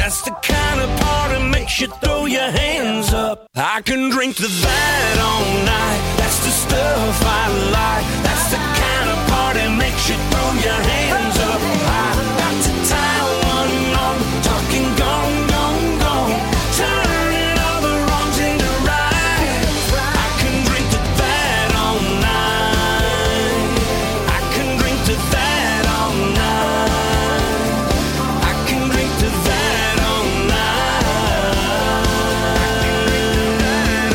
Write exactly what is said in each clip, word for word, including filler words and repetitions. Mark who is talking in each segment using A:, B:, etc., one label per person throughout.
A: That's the kind of party makes you throw your hands up. I can drink to that all night. That's the stuff I like. That's the kind of party makes you throw your hands up. I got to tie one on, talking gone, gone, gone, turning all the wrongs into right. I can drink to that all night. I can drink to that all night. I can drink to that all night.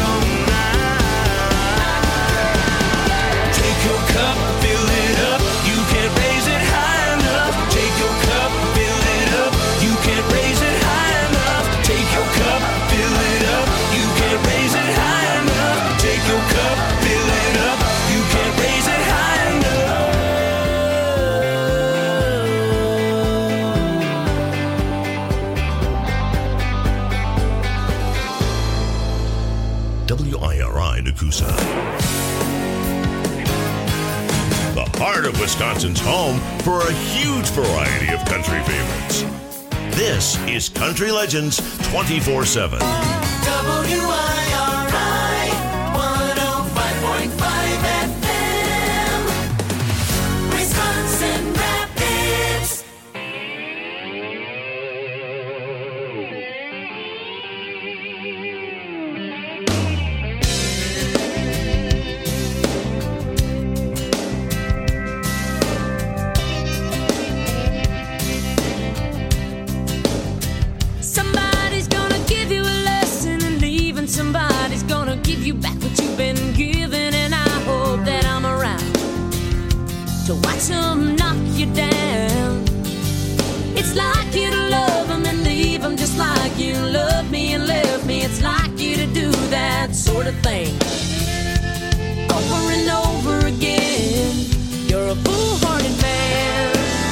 A: Take your cup, fill it up. You can't raise it high enough. Take your cup, fill it up. You can't raise it high enough. Take your cup, fill it up. You can't raise it high enough. Take your cup, fill it up. You can't raise it high enough.
B: W I R I Nakusa. The heart of Wisconsin's home for a huge variety of country favorites. This is Country Legends twenty-four seven.
C: W I R I one oh five point five F M, Wisconsin Rapids.
D: Somebody's gonna give you a lesson and leave, and somebody's gonna give you back what you've been given. And I hope that I'm around to watch them knock you down. It's like you to love them and leave them, just like you loved me and left me. It's like you to do that sort of thing over and over again. You're a foolhardy man.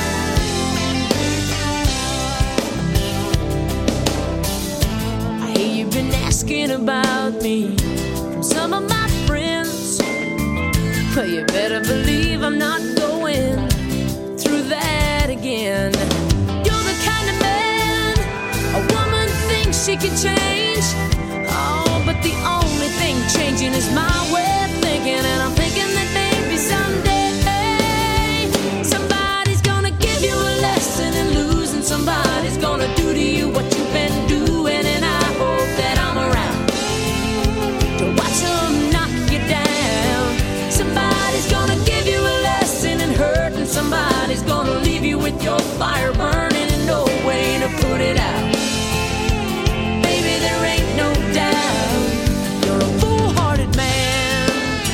D: I hear you've been asking about me from some of my friends. Well, you better believe I'm not going through that again. You're the kind of man a woman thinks she can change. Oh, but the only thing changing is my way of thinking. And I'm thinking that maybe someday somebody's gonna give you a lesson in losing. Somebody's gonna do to you what you've been doing. And I hope that I'm around to watch them knock you down. Somebody's gonna give you a lesson in hurt, and somebody's gonna leave you with your fire burning and no way to put it out. Baby, there ain't no doubt you're a foolhardy man.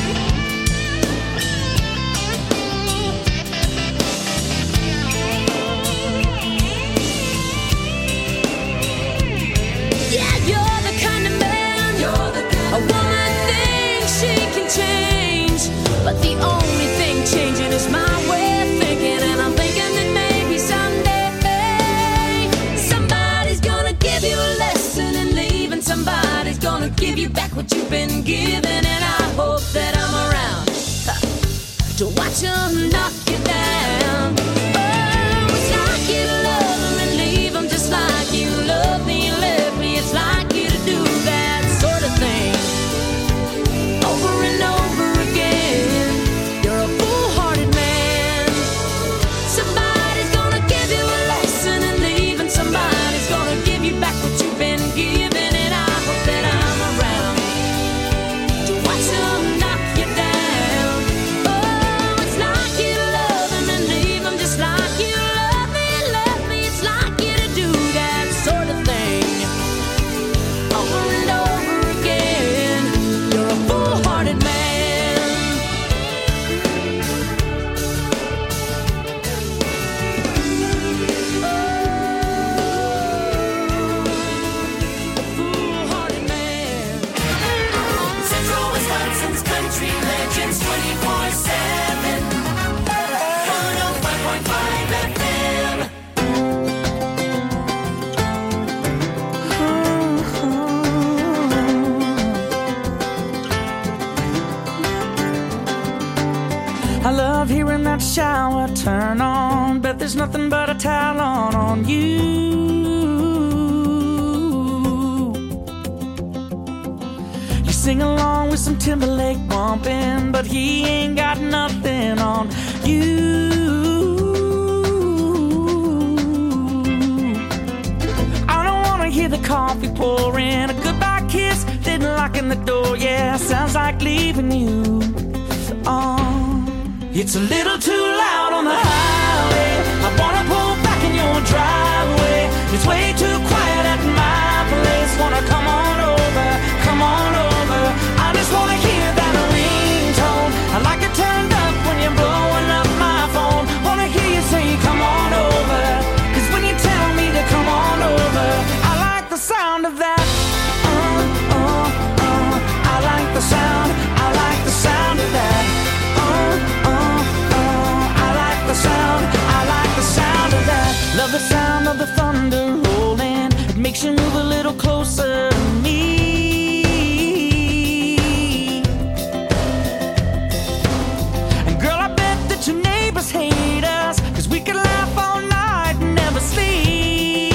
D: Yeah, you're the kind of man
C: You're the kind
D: a
C: of
D: woman thinks she can change, but the only thing changing is my way of thinking. And I'm thinking that maybe someday somebody's gonna give you a lesson in leaving. Somebody's gonna give you back what you've been given. And I hope that I'm around huh, to watch them knock you down. Oh, it's like you to love them and leave them, just like you love me and left me. It's like you to do that sort of thing over and over again. You're a foolhardy man. Somebody's gonna give you a lesson and leave, and somebody's gonna give you back what you've been given. And I hope that I'm around to watch them knock you down. Oh, it's like you to love them and leave them, just like you love me and left me. It's like you to do that sort of thing over and over again. You're a foolhardy man. Foolhardy man.
C: Central Wisconsin's Country Legends twenty-four seven, one oh five point five F M.
E: I love hearing that shower turn on. Bet there's nothing but a towel on on you. sing along with some Timberlake bumping, but he ain't got nothing on you. I don't wanna hear the coffee pouring, a goodbye kiss, then locking the door. Yeah, sounds like leaving you. Oh, it's a little too loud on the highway. I wanna pull back in your driveway. It's way too quiet at my place. Wanna come on over, come on over. I just wanna hear that ringtone. I like it turned up when you're blowing up my phone. Wanna hear you say come on over, 'cause when you tell me to come on over, I like the sound of that. Uh, uh, uh. I like the sound, I like the sound of that. Uh, uh, uh. I like the sound, I like the sound of that. Love the sound of the thunder rolling. It makes you move a little closer to me. And girl, I bet that your neighbors hate us, 'cause we could laugh all night and never sleep.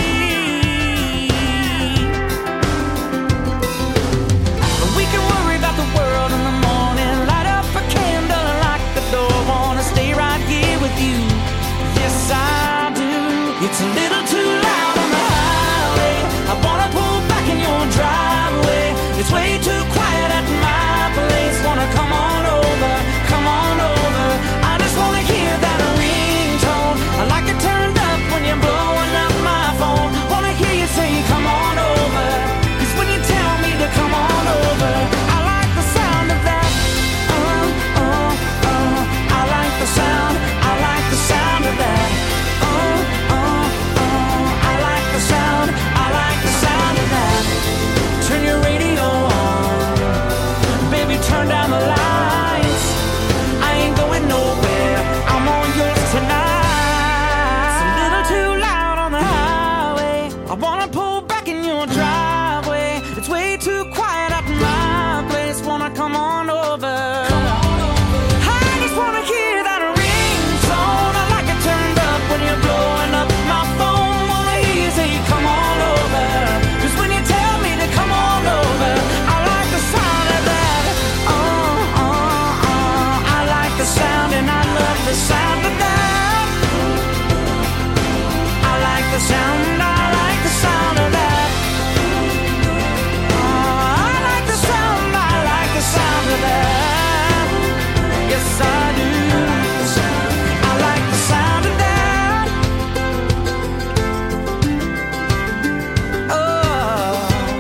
E: And we can worry about the world in the morning. Light up a candle and lock the door. Wanna stay right here with you. Yes, I do. It's a little too loud on the highway. I wanna pull back in your driveway. It's way too quiet at my place. Wanna come on over, come on over. I just wanna hear that ringtone. I like it turned up when you're blowing up my phone. Wanna hear you say come on over, 'cause when you tell me to come on over, I like the sound of that. Uh, uh, uh. I like the sound, I like the sound of that. Uh, uh, uh. I like the sound, I like the sound of that. Turn your radio on, baby, turn down the lights. I ain't going nowhere, I'm all yours tonight. It's a little too loud on the highway. I wanna pull back in your driveway. It's way too quiet at my place. Wanna come on over. I just wanna hear that ringtone. I like it turned up when you're blowing up my phone. Wanna hear you say come on over, 'cause when you tell me to come on over, I like the sound of that. Uh, uh, uh. I like the sound and I love the sound of that. I like the sound, I like the sound of that. Uh, I like the sound, I like the sound of that. Yes, I do. I like the sound of that. Oh.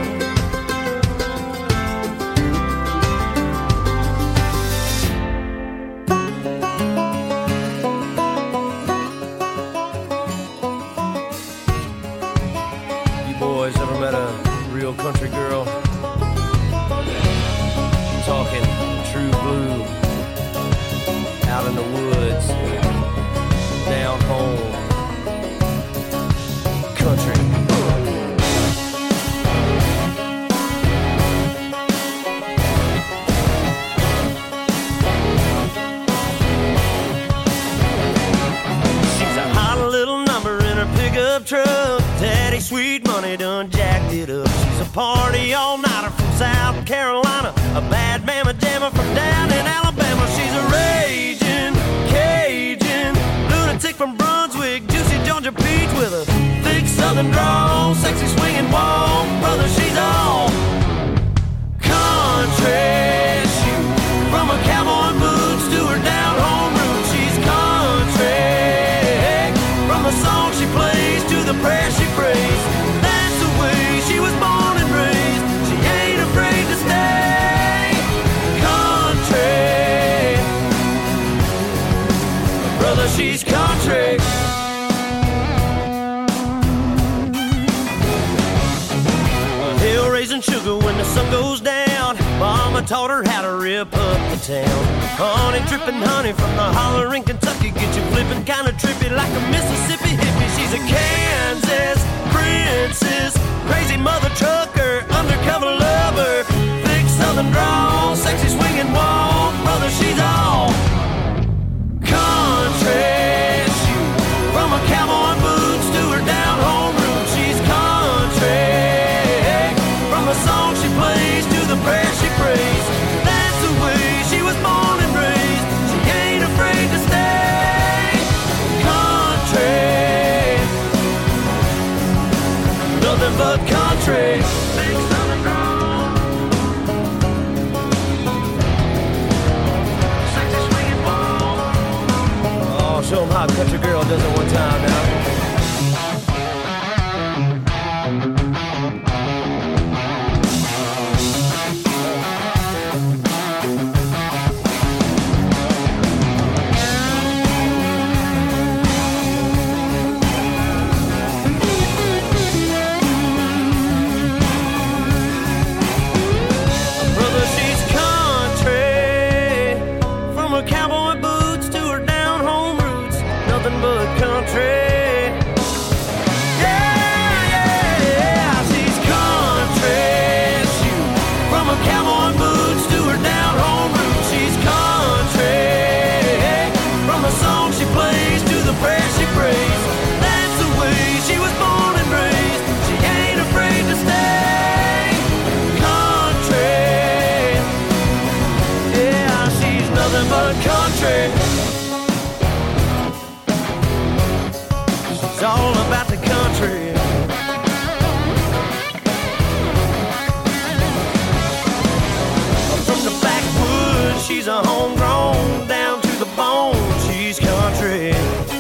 F: You boys ever met a real country girl? Talking true blue, out in the woods, down home, country. She's a hot little number in her pickup truck. Daddy Sweet Money done jacked it up. She's a party all-nighter from South Carolina, a bad mamma jamma from down in Alabama. She's a raging Cajun lunatic from Brunswick, juicy Georgia peach with a thick southern drawl, sexy swinging walk. Brother, she's all country. She, from a cowboy boots to her down home roots, she's country. From the song she plays to the prayer she prays, that's the way she was born and raised. She ain't afraid to stay country. Brother, she's country. Hill raising sugar when the sun goes down. Mama taught her how to rip up the town. Honey dripping honey from the holler in Kentucky, get you flipping kinda trippy like a Mississippi hippie. She's a Kansas princess, crazy mother trucker, undercover lover, thick southern drawl, sexy swinging walk. Brother, she's all country. She, from a cowboy boots to her down home roots, she's country. From the song she plays to the prayer she prays, but country. Sing Southern drawl. Sexy swinging ball. Oh, show 'em how a country girl does it one time now. It's all about the country. From the backwoods, she's a homegrown, down to the bone, she's country.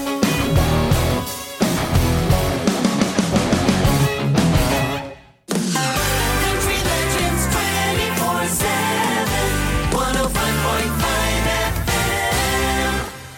C: Country Legends twenty-four seven, one oh five point five F M.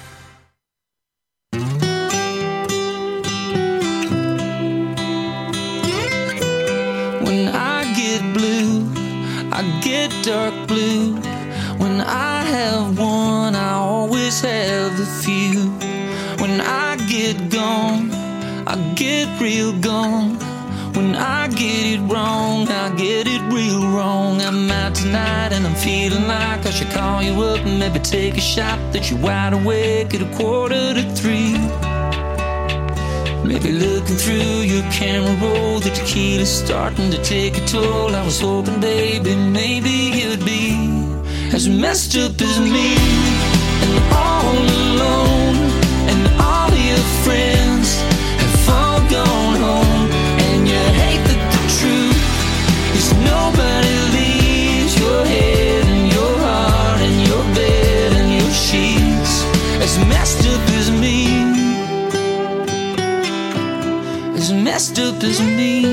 E: When I get blue, I get dark blue. When I have one, I always have a few. When I get gone, I get real gone. When I get it wrong, I get it real wrong. I'm out tonight and I'm feeling like I should call you up and maybe take a shot that you're wide awake at a quarter to three. Maybe looking through your camera roll, the tequila's starting to take a toll. I was hoping, baby, maybe you'd be as messed up as me, and all alone, and all your friends have all gone home, and you hate that the truth is nobody leaves your head and your heart and your bed and your sheets as messed up as me. As messed up as me.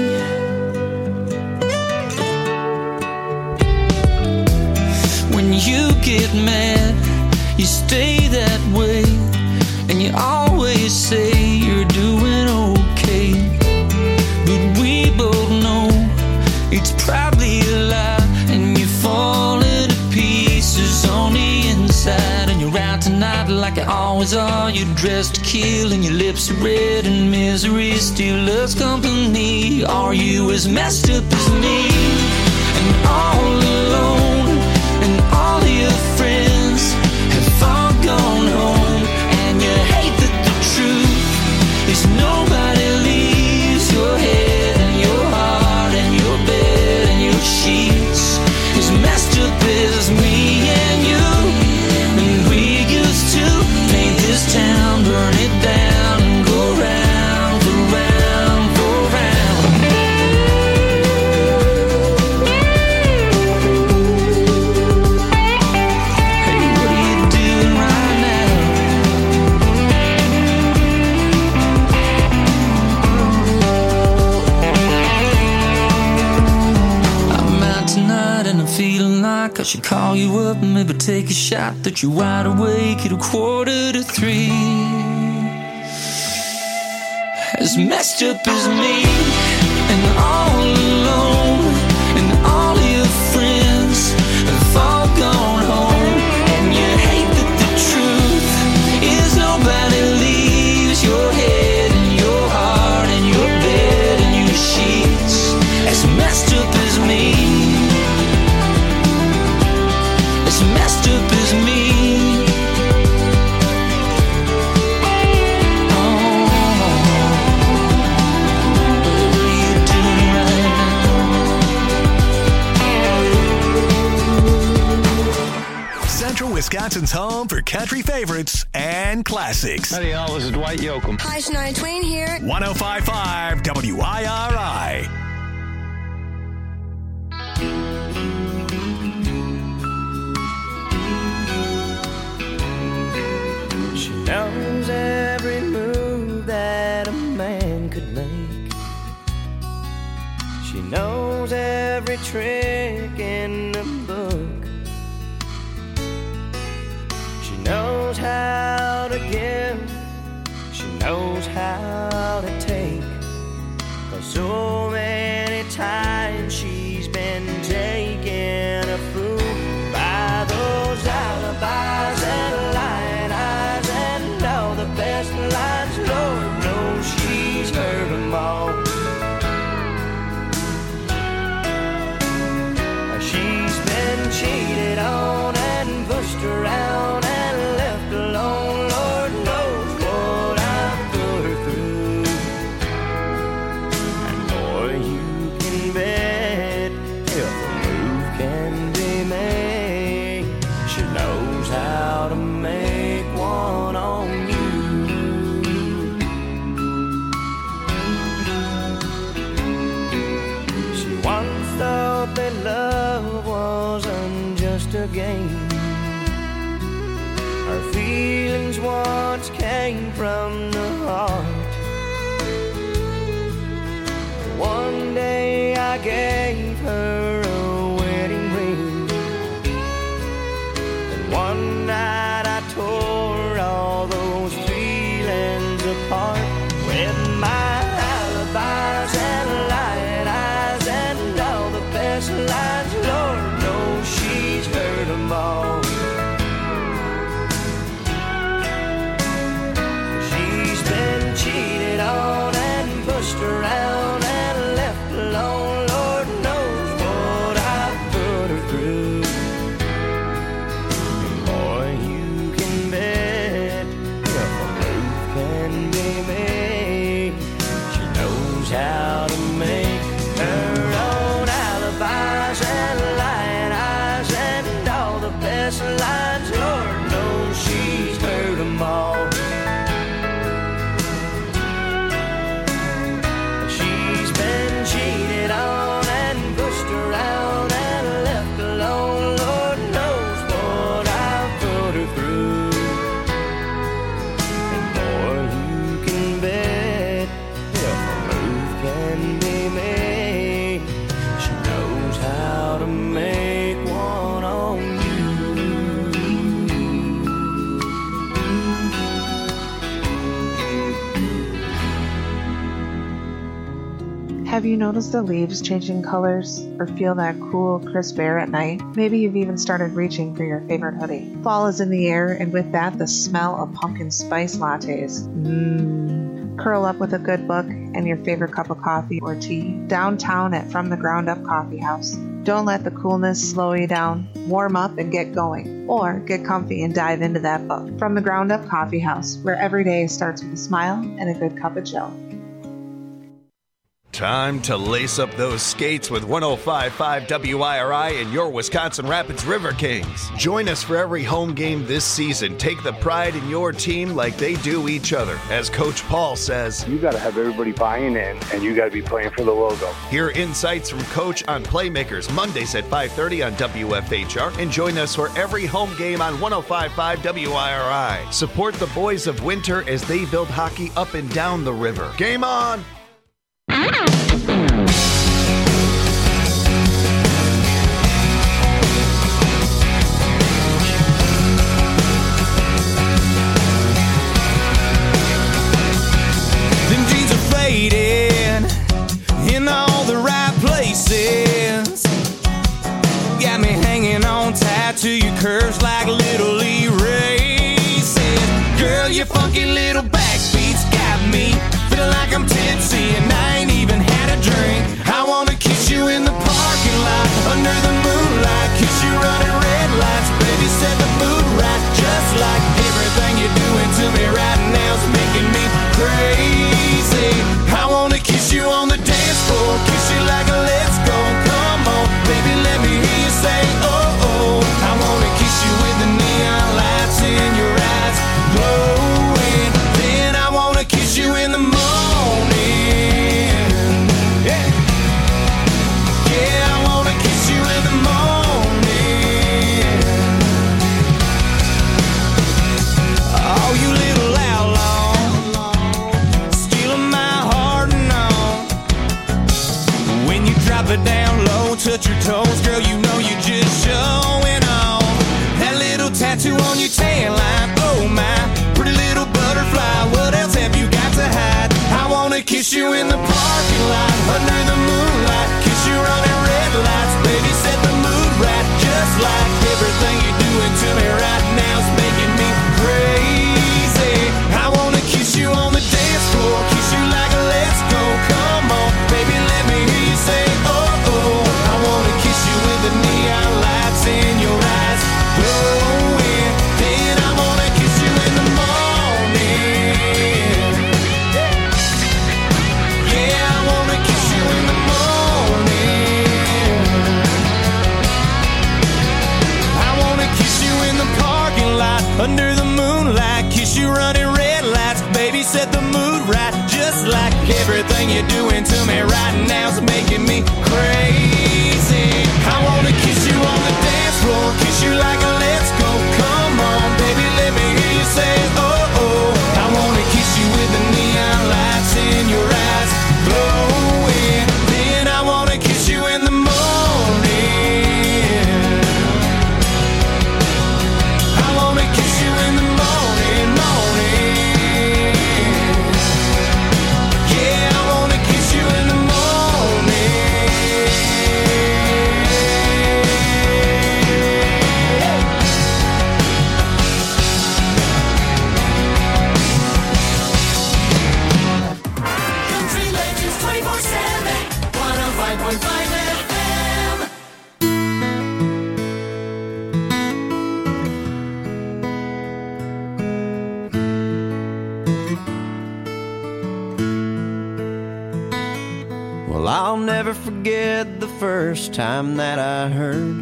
E: When you get mad, you stay that way, and you always say you're doing okay. But we both know it's probably a lie, and you're falling to pieces on the inside. And you're out tonight like you always are. You're dressed to kill and your lips are red, and misery still loves company. Are you as messed up as me? And all alone, and all your friends have all gone home, and you hate that the truth is nobody leaves your head and your heart and your bed and your sheets as messed up as me and you. And we used to paint this town, burn it down, and go round for round for round. Hey, what are you doing right now? I'm out tonight and I'm feeling like I should call you up and maybe take a shot that you're wide awake at a quarter to three. As messed up as me, and all alone, and all your friends have all gone home, and you hate that the truth is nobody leaves your head and your heart and your bed and your sheets. As messed up as me, as messed up as me.
G: Wisconsin's home for country favorites and classics.
H: Howdy, y'all. This is Dwight Yoakam.
I: Hi, Shania Twain here.
G: one oh five point five W I R I.
F: She knows every trick in the book. She knows how to give. She knows how to take. 'Cause so many times she's been taken a fool by those alibis and lying eyes and all the best lines. Lord knows she's heard them all. She's been cheated on and pushed around and left alone. Lord knows what I've put her through. And boy, you can bet if a move can be made, she knows how to make one on you. She once thought that love wasn't just a game. Her feelings once came from the heart. One day I gave her a wedding ring, and one night I tore all those feelings apart with my alibis and lying eyes and all the best lines. Lord knows she's heard them all. She's been cheated on and pushed around and left alone. Lord knows what I've put her through. And boy, you can bet if a move can be made, she knows how to make her own alibis and lying eyes and all the best lines. Lord knows she's heard them all. She's been cheated on and pushed around and left alone. Lord knows what I've put her through. And boy, you can bet if a move can be made, she knows how to make one on you.
H: Have you noticed the leaves changing colors or feel that cool, crisp air at night? Maybe you've even started reaching for your favorite hoodie. Fall is in the air, and with that, the smell of pumpkin spice lattes. Mmm. Curl up with a good book and your favorite cup of coffee or tea downtown at From the Ground Up Coffee House. Don't let the coolness slow you down. Warm up and get going. Or get comfy and dive into that book. From the Ground Up Coffee House, where every day starts with a smile and a good cup of joe.
I: Time to lace up those skates with one oh five point five W I R I and your Wisconsin Rapids River Kings. Join us for every home game this season. Take the pride in your team like they do each other. As Coach Paul says,
J: you got to have everybody buying in, and you got to be playing for the logo.
I: Hear insights from Coach on Playmakers Mondays at five thirty on W F H R, and join us for every home game on one oh five point five W I R I. Support the boys of Winter as they build hockey up and down the river. Game on!
E: Them jeans are faded in all the right places. Got me hanging on tight to your curves like little erases. Girl, your funky little backbeats got me feeling like I'm tipsy and I ain't even had a drink. I wanna kiss you in the parking lot under the moonlight, kiss you running red lights, baby set the mood right, just like everything you're doing to me right now's making me crazy. I wanna kiss you on the dance floor, kiss you like a let's go, come on, baby let me hear you say oh oh. I wanna kiss you with the neon lights in your eyes glowing, then I wanna kiss you in the morning. Yeah, yeah, I wanna kiss you in the morning. drop it down low, touch your toes, girl, you know you just showing off. That little tattoo on your tan line, oh my, pretty little butterfly, what else have you got to hide? I wanna kiss you in the parking lot, under the moonlight, kiss you running red lights, baby, set the mood right, just like everything you're doing to me right now is making me crazy. I wanna kiss you on the dance floor, kiss you like a let's go, come on, baby, let me hear you say, oh, oh. I wanna kiss you with the neon lights in your eyes glowing, then I wanna kiss you in the morning. Yeah, I wanna kiss you in the morning. I wanna kiss you in the parking lot, under the moonlight, kiss you running red lights, baby, set the mood right, just like everything you're doing to me right now's making me crazy. I wanna kiss you on the dance floor, kiss you like a let's go, come on, baby, let me hear you say, oh, oh. I wanna kiss you with the neon lights in your eyes glowing, then I wanna kiss you in the morning. I wanna kiss you in the morning, morning. Yeah, I wanna kiss you in the morning.
C: Country Legends twenty-four seven, one oh five point five F M.
F: Well, I'll never forget the first time that I heard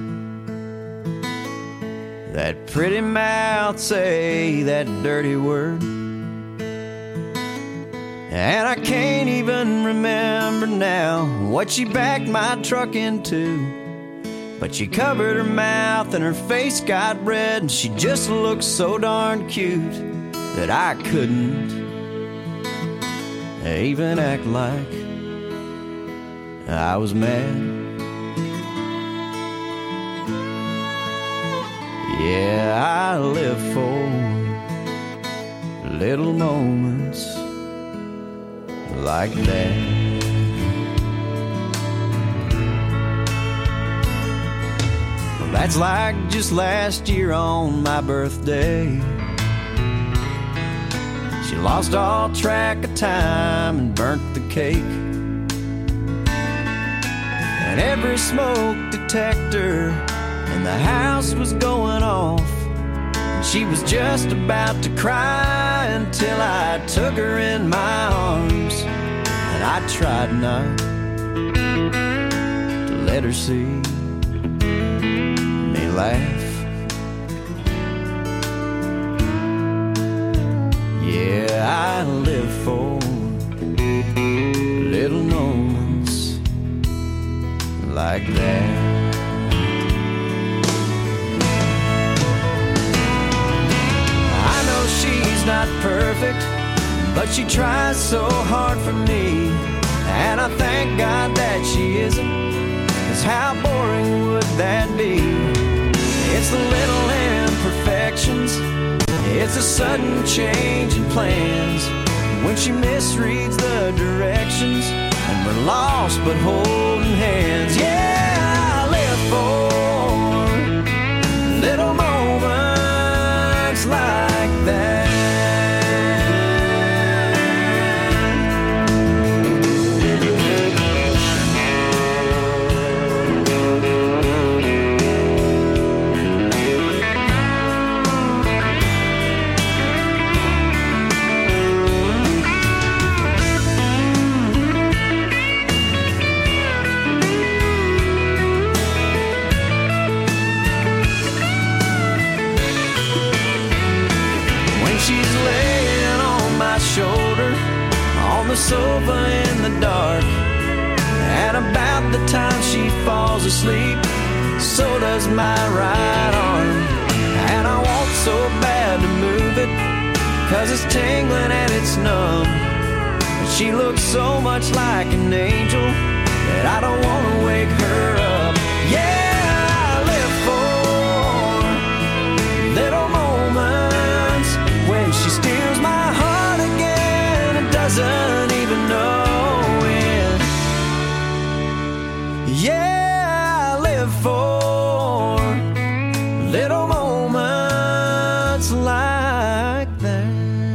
F: that pretty mouth say that dirty word. And I can't even remember now what she backed my truck into, but she covered her mouth and her face got red, and she just looked so darn cute that I couldn't even act like I was mad. Yeah, I live for little moments like that. Well, that's like just last year on my birthday. She lost all track of time and burnt the cake, and every smoke detector in the house was going off, and she was just about to cry until I took her in my arms, and I tried not to let her see me laugh. Yeah, I live for little moments like that. I know she's not perfect, but she tries so hard for me, and I thank God that she isn't, 'cause how boring would that be? It's the little imperfections, it's a sudden change in plans, when she misreads the directions, and we're lost but holding hands. Yeah, I live for little moments like that. Shoulder on the sofa in the dark, and about the time she falls asleep, so does my right arm, and I want so bad to move it, 'cause it's tingling and it's numb, but she looks so much like an angel that I don't want to
E: Yeah, I live for little moments like that.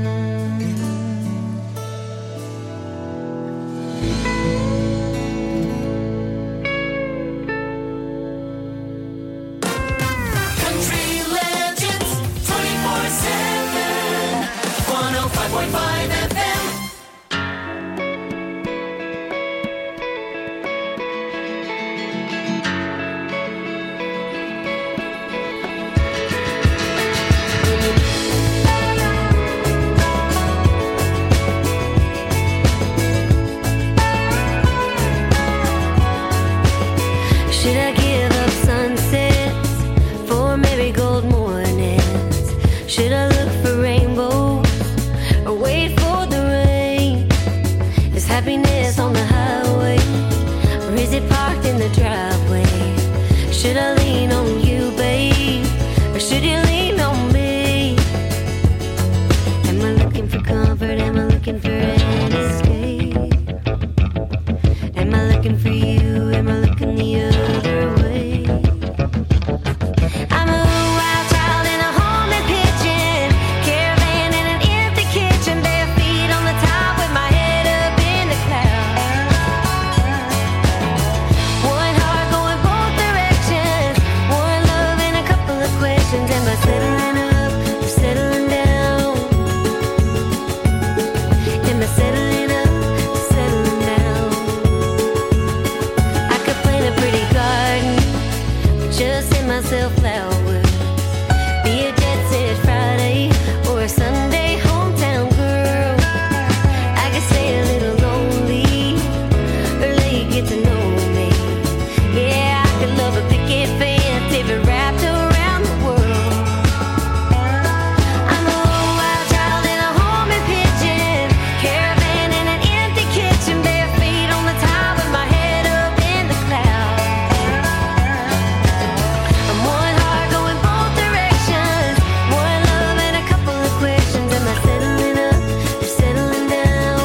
C: Country Legends twenty-four seven, one oh five point five F M.
D: Should I give up sunsets for marigold mornings? Should I look for rainbows or wait for the rain? Is happiness on the highway or is it parked in the driveway? Should I lean on you, babe, or should you lean on me? Am I looking for comfort? Am I looking for an escape? Am I looking for you? Am I looking the other way? I'm a wild child in a homemade pigeon, caravan in an empty kitchen, bare feet on the top with my head up in the clouds. One heart going both directions, one love and a couple of questions. Am I settling up or settling down? Am I settling up or settling down? I could plant a pretty garden, just send myself flowers. Be a jet set Friday or a Sunday hometown girl. I could stay a little lonely or let you get to know me. Yeah, I could love a picket fence if it wrapped around the world. I'm a wild child in a homemade pigeon, caravan in an empty kitchen, bare feet on the top with my head up in the clouds. I'm one heart going both directions, one love and a couple of questions. Am I settling up or settling down?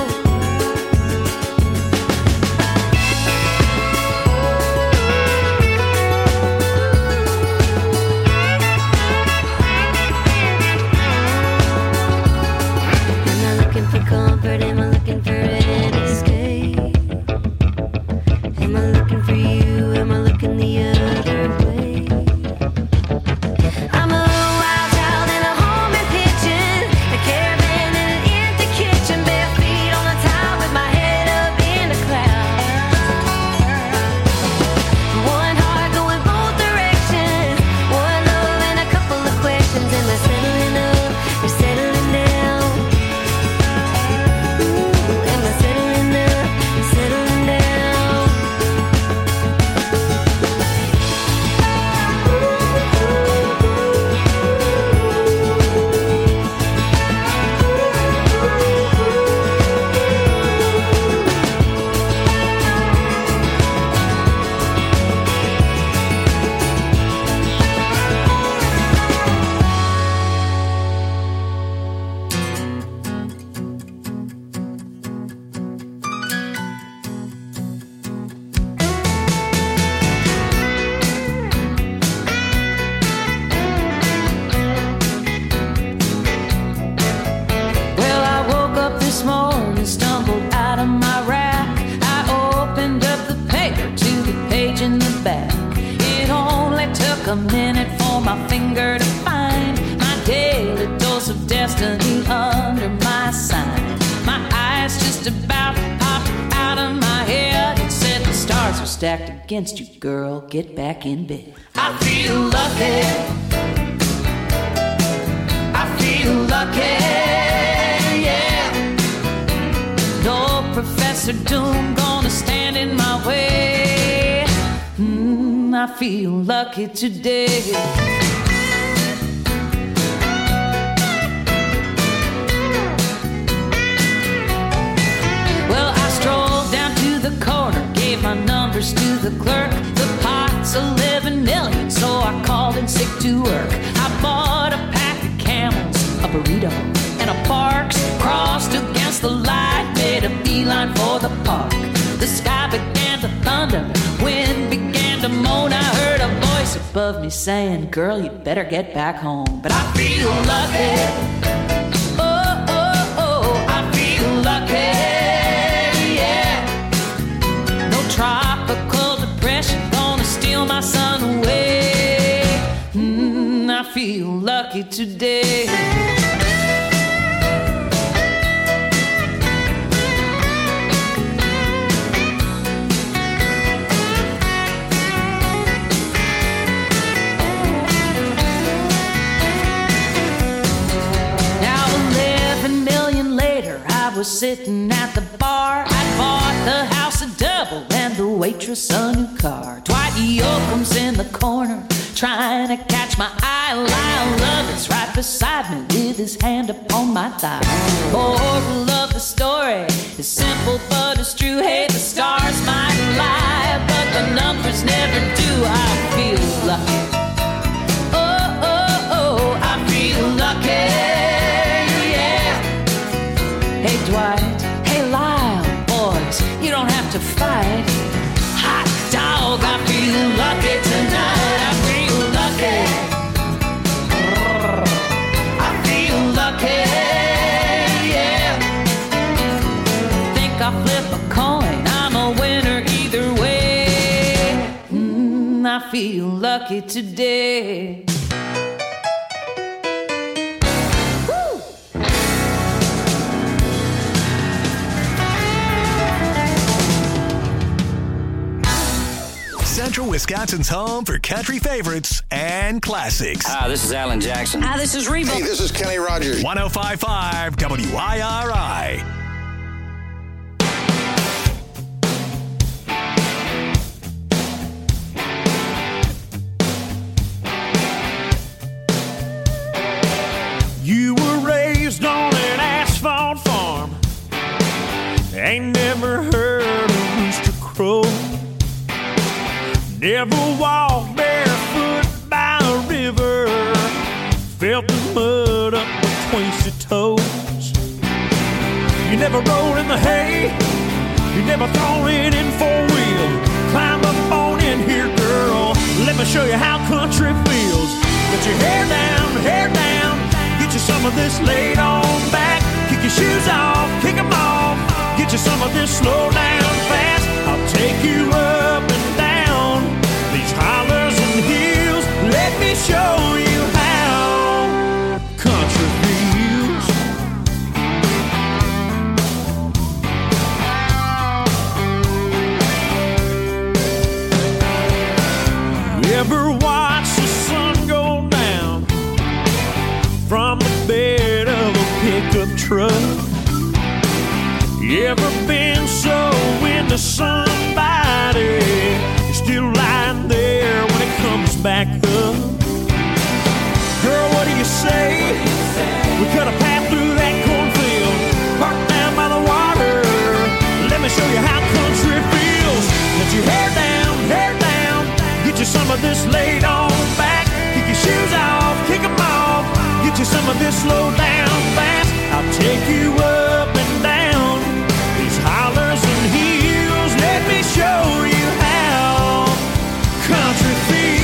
D: Am I looking for comfort? Am I looking for an escape? Am I looking for you? Am I looking the other way? I'm a wild child in a homemade pigeon, a caravan in an empty kitchen, bare feet on the top with my head up in the clouds. One heart going both directions, one love and a couple of questions. Am I settling up or settling down? Ooh, am I settling up or settling down?
E: Well, I woke up this morning, stumbled out of my rack. I opened up the paper to the page in the back. It only took a minute for my finger to find my daily dose of destiny under my sign. My eyes just about popped out of my head. It said the stars are stacked against you, girl. Get back in bed. I feel lucky. I feel lucky. Yeah. No Professor Doom gonna stand in my way. Mm, I feel lucky today. Well, I strolled down to the corner, gave my numbers to the clerk. The pot's eleven million, so I called in sick to work. I bought a pack of Camels, a burrito, and a Barks. Crossed against the light, made a beeline for the park. The sky began to thunder, wind above me saying, girl, you better get back home. But I feel lucky. Oh, oh, oh, I feel lucky. Yeah. No tropical depression gonna steal my sun away. Mm, I feel lucky today. Was sitting at the bar. I bought the house a double and the waitress a new car. Dwight Yoakam's in the corner trying to catch my eye. Lyle Lovett's right beside me with his hand upon my thigh. Moral of the story is simple but it's true. Hey, the stars might lie, but the numbers never do. I feel lucky. Oh, oh, oh, I feel lucky. Hey Dwight, hey Lyle, boys, you don't have to fight. Hot dog, I feel lucky tonight. I feel lucky. I feel lucky, yeah. Think I'll flip a coin, I'm a winner either way. Mm, I feel lucky today.
G: Central Wisconsin's home for country favorites and classics.
K: Hi, this is Alan Jackson.
L: Hi, this is Reba.
M: Hey, this is Kenny Rogers.
G: one oh five point five W I R I.
F: You were raised on an asphalt farm. Ain't never heard a rooster crow. Never walked barefoot by a river. Felt the mud up between your toes. You never rode in the hay. You never thrown it in four-wheel. Climb up on in here, girl. Let me show you how country feels. Get your hair down, hair down. Get you some of this laid on back. Kick your shoes off, kick them off. Get you some of this slow down fast. I'll take you up and down these hollers and hills. Let me show you how country feels. You ever watch the sun go down from the bed of a pickup truck? You ever been so into somebody you're still lying there when it comes back up? Girl, what do you say? We cut a path through that cornfield, parked down by the water. Let me show you how country feels. Let your hair down, hair down. Get you some of this laid on back. Kick your shoes off, kick them off. Get you some of this slow down fast. I'll take you up and down these hollers and hills. Let me show you how country feels.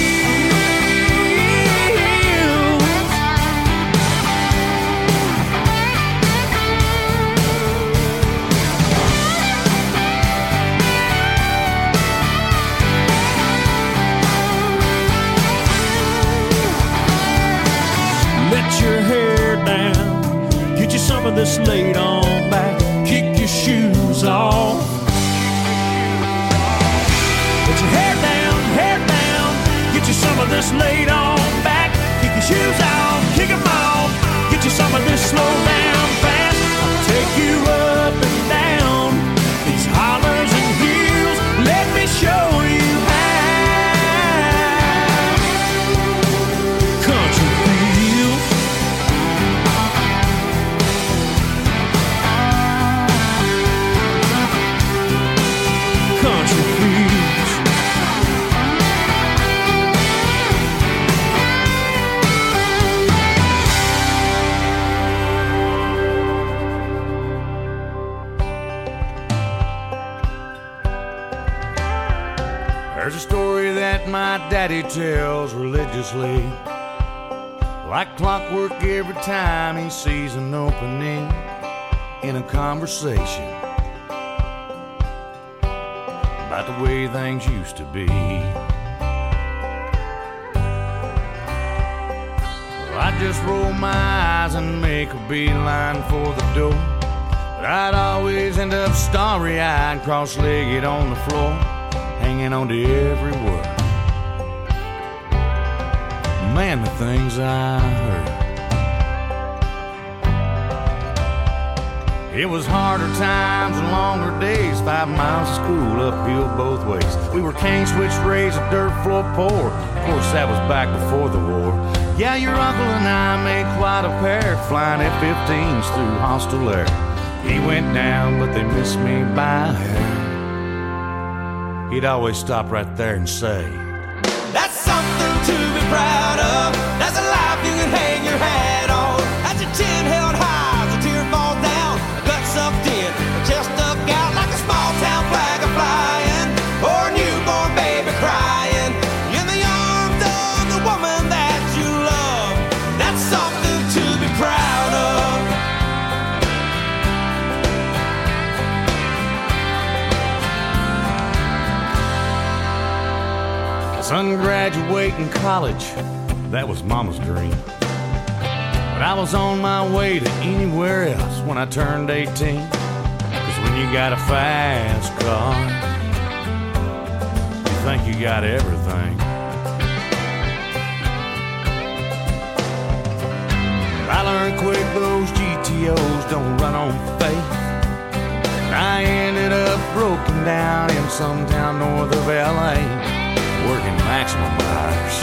F: Let your hair down. Get you some of this laid on back. Kick your shoes off. Let your hair down, hair down. Get you some of this laid on back. Kick your shoes off, kick them off. Get you some of this slow down fast. I'll take you up and down these hollers and hills. Let me show you how country feels. Country feels.
K: There's a story that my daddy tells religiously, like clockwork every time he sees an opening in a conversation about the way things used to be. Well, I just roll my eyes and make a beeline for the door, but I'd always end up starry-eyed, cross-legged on the floor, hanging on to every word. Man, the things I heard. It was harder times and longer days, five miles of school uphill both ways. We were cane switch raised, a dirt floor poor. Of course, that was back before the war. Yeah, your uncle and I made quite a pair, flying F fifteens through hostile air. He went down, but they missed me by a hair. He'd always stop right there and say,
E: that's something to be proud of. That's a life you can hang your hat on. That's your chin held high, as a tear falls down, a gut sucked in, a chest stuck out like a small town flag a flying, or a newborn baby crying in the arms of the woman that you love. That's something to be proud of.
K: Son graduating college, that was Mama's dream. But I was on my way to anywhere else when I turned eighteen. Cause when you got a fast car, you think you got everything. I learned quick those G T Os don't run on faith. I ended up broken down in some town north of L A, working maximum hours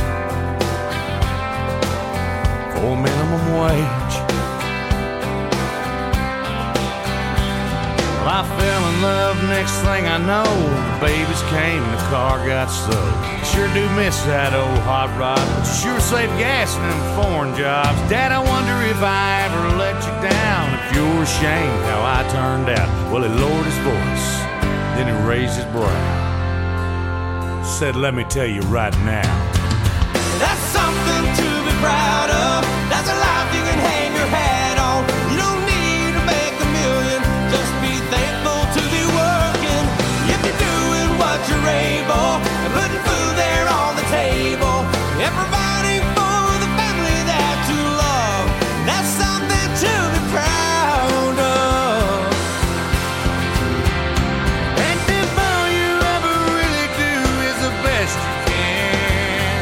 K: for minimum wage. Well, I fell in love, next thing I know, the babies came and the car got stowed. Sure do miss that old hot rod, but you sure save gas in them foreign jobs. Dad, I wonder if I ever let you down, if you're ashamed how I turned out. Well, he lowered his voice, then he raised his brow, said, let me tell you right now,
E: that's something to be proud of. That's a life you can hang your hat on. You don't need to make a million, just be thankful to be working. If you're doing what you're able and putting food there on the table and providing for the family that you love, that's something to be proud of.
K: and if all you ever really do is the best you can,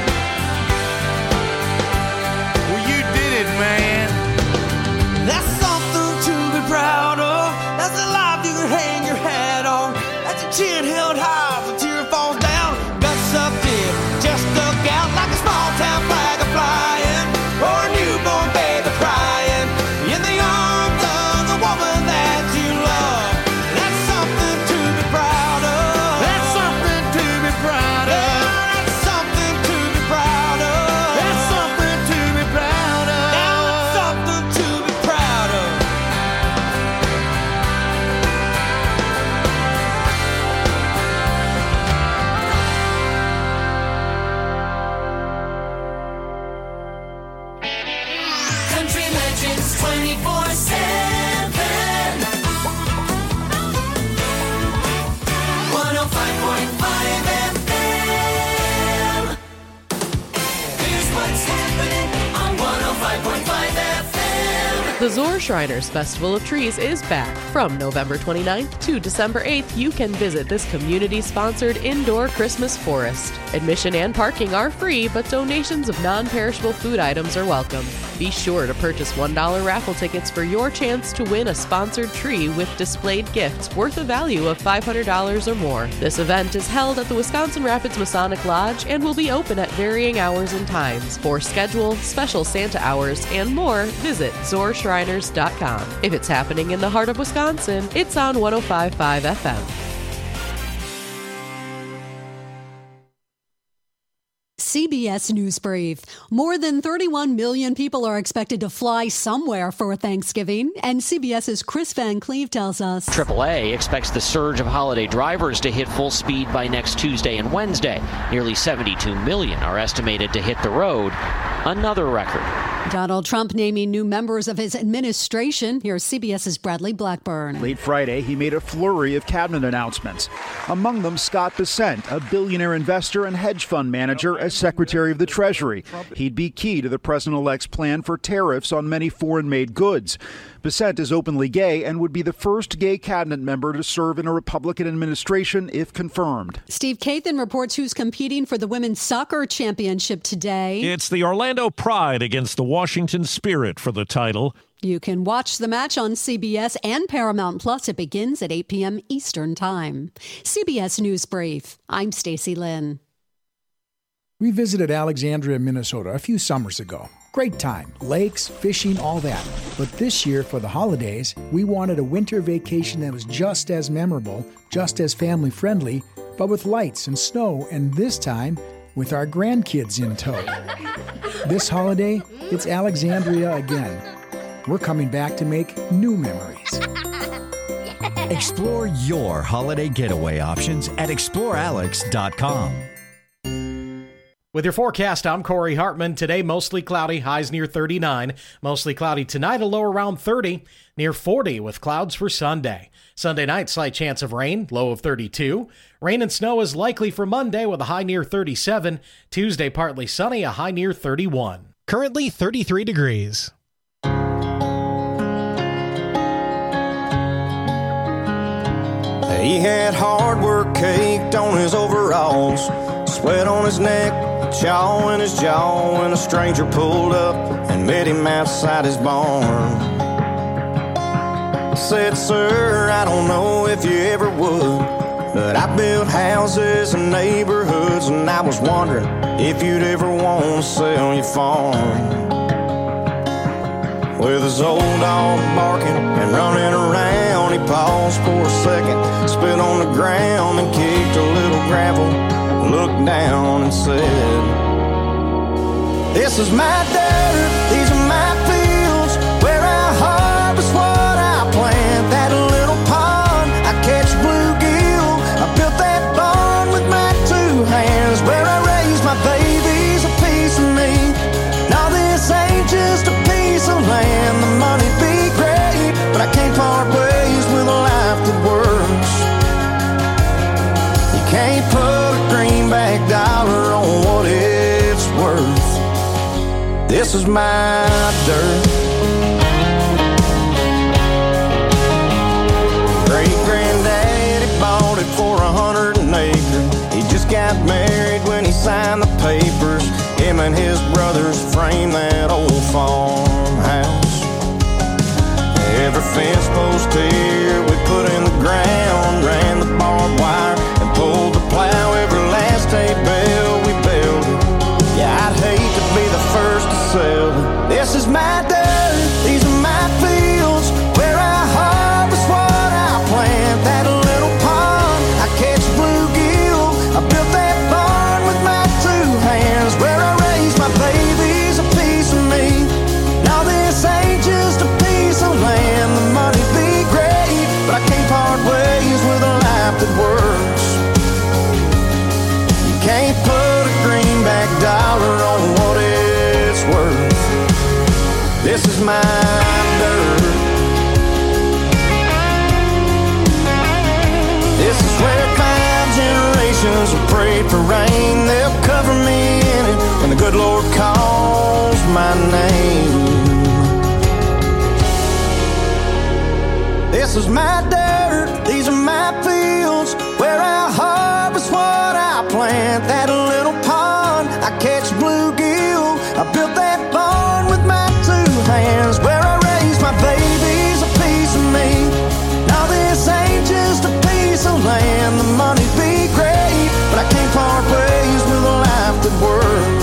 K: well, you did it, man.
E: That's something to be proud of. That's a life you can hang your hat on. That's your chin held high, as a tear falls down, gut sucked in, just stuck out like a small town flag a flying, or a newborn baby crying in the arms of the woman that you love. That's something to be proud of.
K: That's something to be proud of.
E: Yeah, that's something to be proud of.
K: That's something to be proud of.
E: Now that's something to be proud of.
C: Country Legends twenty-four seven. one oh five point five F M. Here's what's happening on one oh five point five F M.
L: The Zor Shriners Festival of Trees is back. From November twenty-ninth to December eighth, you can visit this community-sponsored indoor Christmas forest. Admission and parking are free, but donations of non-perishable food items are welcome. Be sure to purchase one dollar raffle tickets for your chance to win a sponsored tree with displayed gifts worth a value of five hundred dollars or more. This event is held at the Wisconsin Rapids Masonic Lodge and will be open at varying hours and times. For schedule, special Santa hours, and more, visit zor shriners dot com. If it's happening in the heart of Wisconsin, it's on one oh five point five F M.
M: C B S News Brief. More than thirty-one million people are expected to fly somewhere for Thanksgiving, and CBS's Chris Van Cleve tells us
N: triple A expects the surge of holiday drivers to hit full speed by next Tuesday and Wednesday. Nearly seventy-two million are estimated to hit the road, another record.
M: Donald Trump naming new members of his administration. Here's CBS's Bradley Blackburn.
O: Late Friday, he made a flurry of cabinet announcements. Among them, Scott Bessent, a billionaire investor and hedge fund manager, as Secretary of the Treasury. He'd be key to the president-elect's plan for tariffs on many foreign-made goods. Bessent is openly gay and would be the first gay cabinet member to serve in a Republican administration if confirmed.
M: Steve Kathan reports who's competing for the women's soccer championship today.
P: It's the Orlando Pride against the Washington Spirit for the title.
M: You can watch the match on C B S and Paramount Plus. It begins at eight p.m. Eastern Time. C B S News Brief. I'm Stacey Lynn.
Q: We visited Alexandria, Minnesota a few summers ago. Great time. Lakes, fishing, all that. But this year, for the holidays, we wanted a winter vacation that was just as memorable, just as family-friendly, but with lights and snow, and this time, with our grandkids in tow. This holiday, it's Alexandria again. We're coming back to make new memories.
R: Explore your holiday getaway options at explore alex dot com.
S: With your forecast, I'm Corey Hartman. Today, mostly cloudy, highs near thirty-nine. Mostly cloudy tonight, a low around thirty, near forty with clouds for Sunday. Sunday night, slight chance of rain, low of thirty-two. Rain and snow is likely for Monday with a high near thirty-seven. Tuesday, partly sunny, a high near thirty-one.
T: Currently thirty-three degrees.
F: He had hard work caked on his overalls, sweat on his neck, chaw in his jaw, when a stranger pulled up and met him outside his barn. Said, sir, I don't know if you ever would, but I built houses and neighborhoods, and I was wondering if you'd ever want to sell your farm. With his old dog barking and running around, he paused for a second, spit on the ground and kicked a little gravel, looked down and said, this is my dirt, these are my fields, where I harvest what I plant. That little pond, I catch bluegill, I built that barn with my two hands, where I raise my babies, a piece of me. Now this ain't just a piece of land, the money'd be great, but I can't part ways with a life that works. You can't put a greenback dollar on what it's worth. This is my dirt. Great-granddaddy bought it for a hundred an acre. He just got married when he signed the papers. Him and his brothers framed that old farmhouse. Every fence post here we put in the ground, ran the barbed wire and pulled the plow. Every last hay bale we built it. Yeah, I'd hate to be the first to sell it. This is my dirt, these are my fields, where I harvest what I plant. That little pond, I catch bluegill, I built that barn with my two hands, where I raise my babies, a piece of me. Now this ain't just a piece of land, the money'd be great, but I can't part ways with a life that works. You can't put a greenback dollar on what it's worth. This is my dirt. This is where five generations have prayed for rain. They'll cover me in it when the good Lord calls my name. This is my dirt, these are my fields, where I harvest what I plant. That little pond, I catch bluegill, I built that barn with my two hands, where I raise my babies, a piece of me. Now this ain't just a piece of land, the money'd be great, but I can't part ways with a life that works.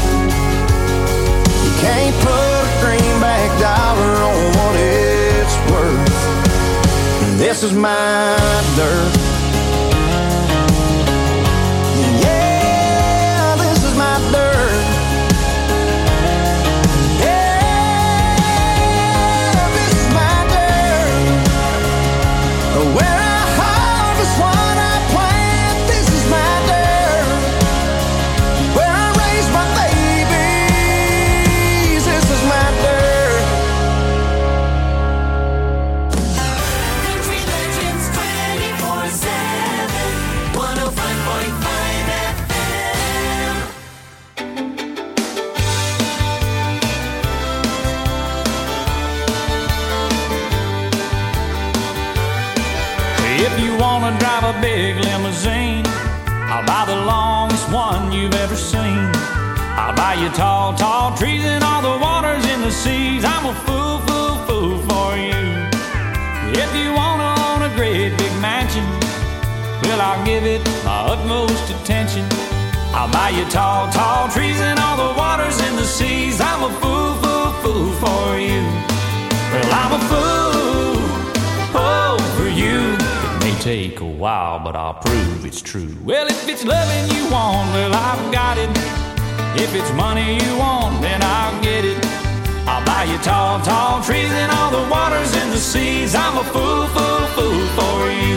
F: You can't put a greenback dollar on what it's worth. This is my dirt. Yeah, this is my dirt.
E: I'll buy the longest one you've ever seen. I'll buy you tall, tall trees and all the waters in the seas. I'm a fool, fool, fool for you. If you wanna own a great big mansion, well, I'll give it my utmost attention. I'll buy you tall, tall trees and all the waters in the seas. I'm a fool, fool, fool for you. Well, I'm a fool, oh, for you. It may take a while, but I'll prove it's true. Well, if it's loving you want, well, I've got it. If it's money you want, then I'll get it. I'll buy you tall, tall trees and all the waters in the seas. I'm a fool, fool, fool for you.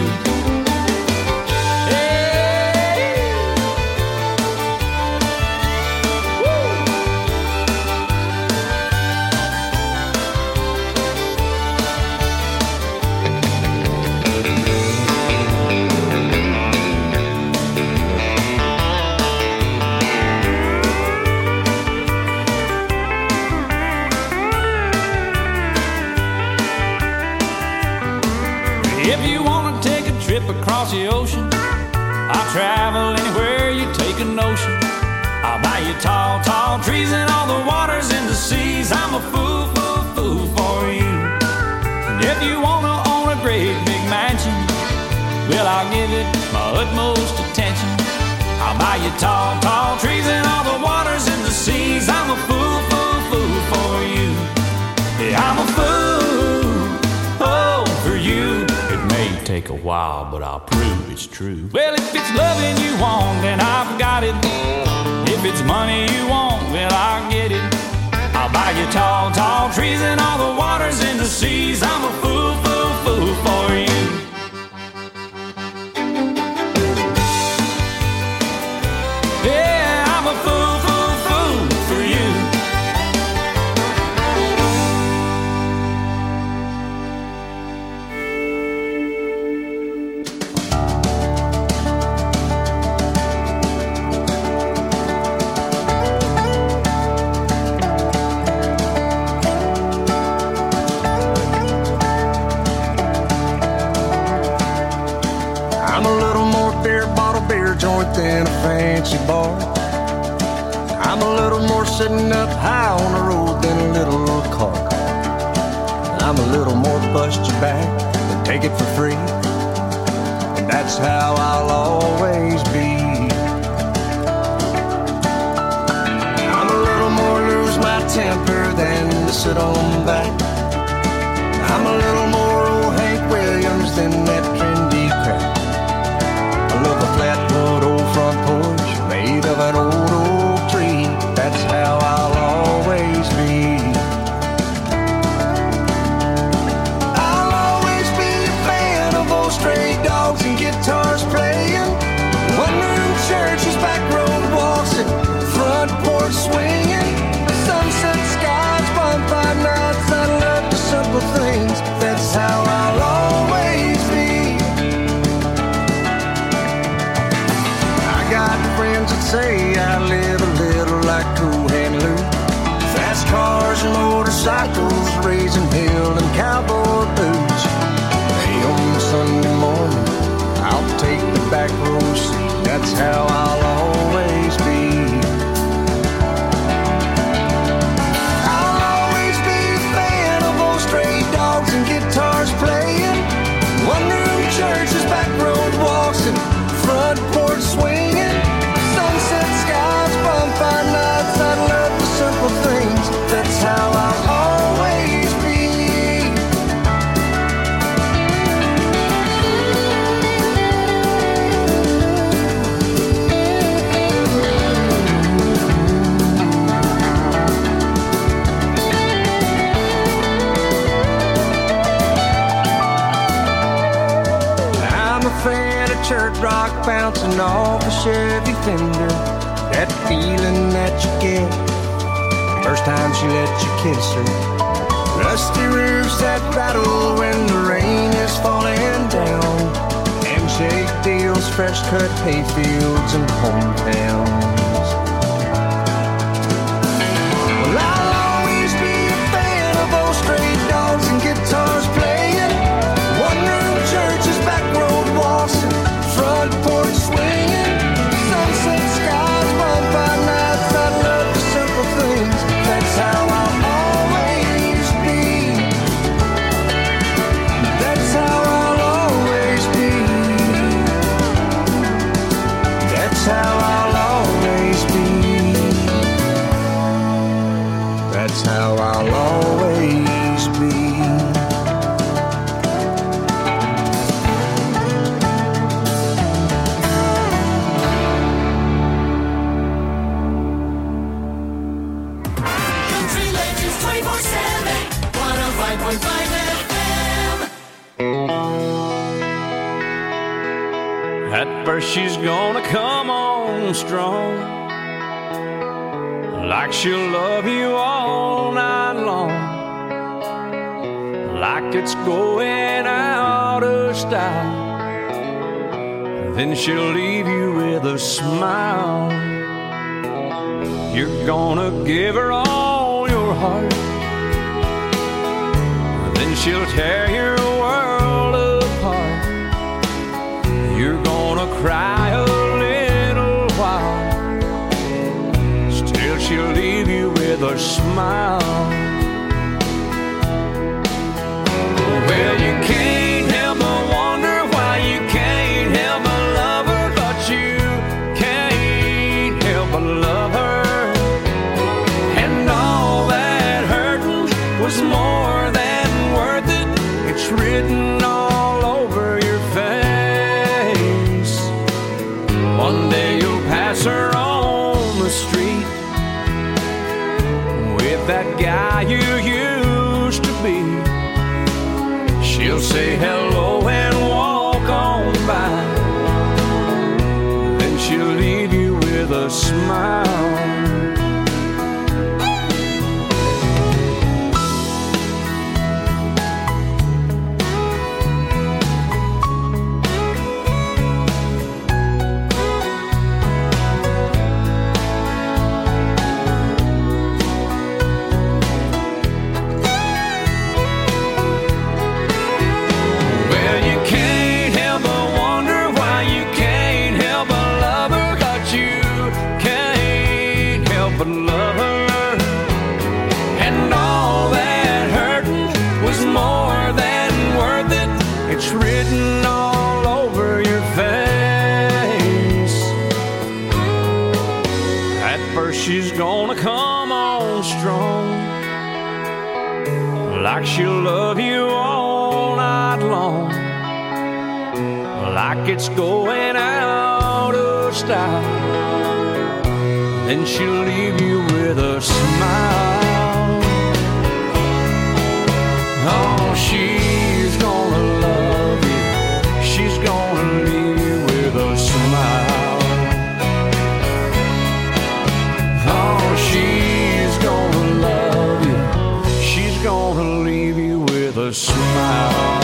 E: Across the ocean, I'll travel anywhere you take a notion. I'll buy you tall, tall trees and all the waters in the seas. I'm a fool, fool, fool for you. And if you wanna own a great big mansion, well, I'll give it my utmost attention. I'll buy you tall, tall trees and all the waters in the seas. I'm a fool, fool, fool for you. Yeah, I'm a fool, oh, for you. Take a while, but I'll prove it's true. Well, if it's loving you want, then I've got it. If it's money you want, well, I'll get it. I'll buy you tall, tall trees and all the waters in the seas. I'm a fool, fool, fool for you. Yeah, I'm a fool, fool, fool for you.
F: Joint than a fancy bar. I'm a little more sitting up high on the road than a little car. I'm a little more bust your back than take it for free. And that's how I'll always be. I'm a little more lose my temper than to sit on back. I'm a little more old Hank Williams than that trendy crap. I love a flatwood old front porch made of an old oak tree. That's how I'll always be. I'll always be a fan of old stray dogs and guitars playing, one-room churches, back road walks, and front porch swinging, sunset skies, bonfire nights. I love the simple things. That's how I'll always be. Friends that say I live a little like Cool Hand Luke. Fast cars and motorcycles, raising hell and cowboy boots. Hey, on Sunday morning, I'll take the back row seat. That's how I'll always be. I'll always be a fan of old stray dogs and guitars playing, one-room churches, back road walks, and front porch swinging, sunset skies, bonfire nights. I love the simple things. That's how I'll always be. I'm a fan of church rock bouncing off a Chevy Fender. That feeling that you get first time she let you kiss her. Rusty roofs that rattle when the rain is falling down. Handshake deals, fresh cut hayfields and hometowns. Well, I'll always be a fan of old stray dogs and guitars playing, one-room churches, back road walks, and front porch swinging,
C: point five F M.
A: At first she's gonna come on strong, like she'll love you all night long, like it's going out of style. Then she'll leave you with a smile. You're gonna give her all your heart, then she'll tear your world apart. You're gonna cry a little while, still she'll leave you with a smile. Well, you can't help but wonder why you can't help but love her, but you can't help but love her. And all that hurting was more than worth it. It's written all over your face. One day you'll pass her on the street with that guy you used to be. She'll say hello and walk on by, then she'll leave you with a smile. But love her, and all that hurting was more than worth it. It's written all over your face. At first she's gonna come on strong, like she'll love you all night long, like it's going out of style. Then she'll leave you with a smile. Oh, she's gonna love you, she's gonna leave you with a smile. Oh, she's gonna love you, she's gonna leave you with a smile.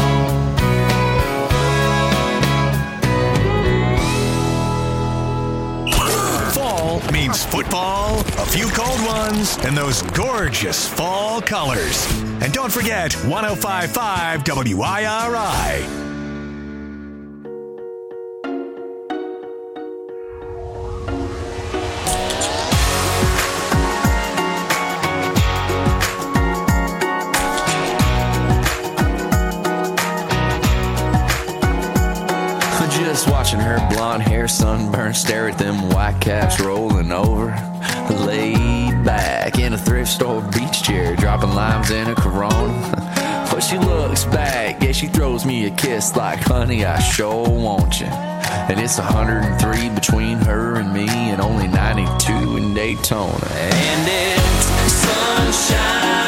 G: Means football, a few cold ones, and those gorgeous fall colors. And don't forget one oh five point five W I R I.
U: Just watching her blonde hair sunburn, stare at them white caps rolling over. Laid back in a thrift store beach chair, dropping limes in a Corona. But she looks back, yeah, she throws me a kiss like, honey, I sure want you. And it's one hundred three between her and me, and only ninety-two in Daytona. And it's sunshine.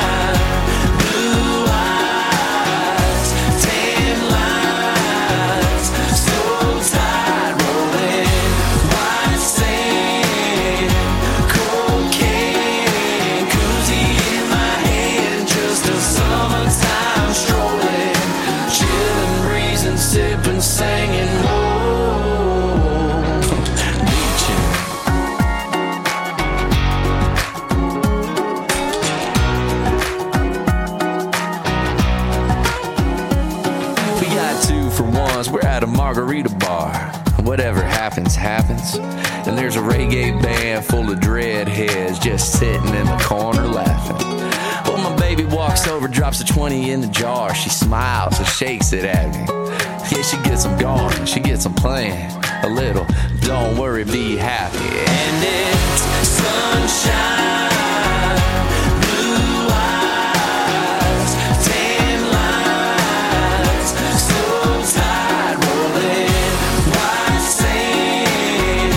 U: Singing, whoa, beaching. We got two for ones, we're at a margarita bar. Whatever happens, happens. And there's a reggae band full of dreadheads just sitting in the corner laughing. Well, my baby walks over, drops a twenty in the jar. She smiles and shakes it at me. Yeah, she gets them going, she gets them playing a little. Don't worry, be happy. And it's sunshine, blue eyes, tan lines, so tight rolling, white sand,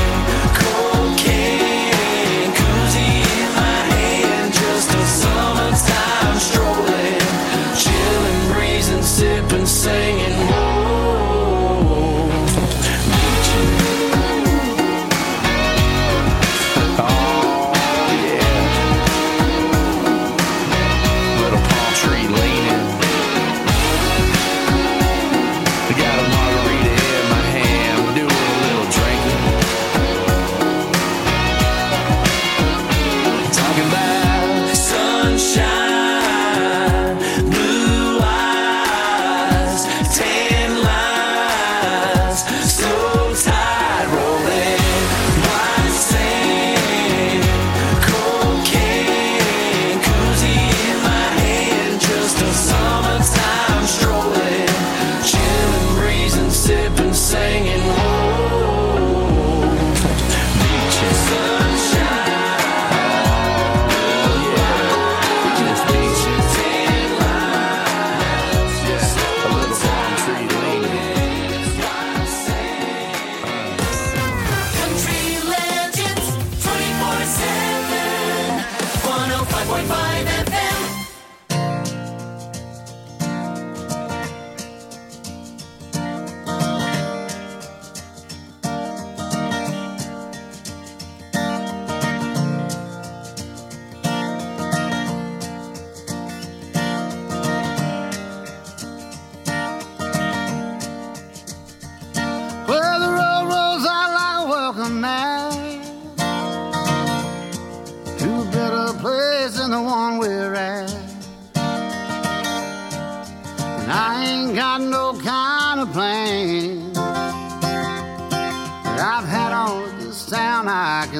U: cocaine, koozie in my hand, just a summertime strolling,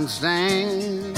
B: stand.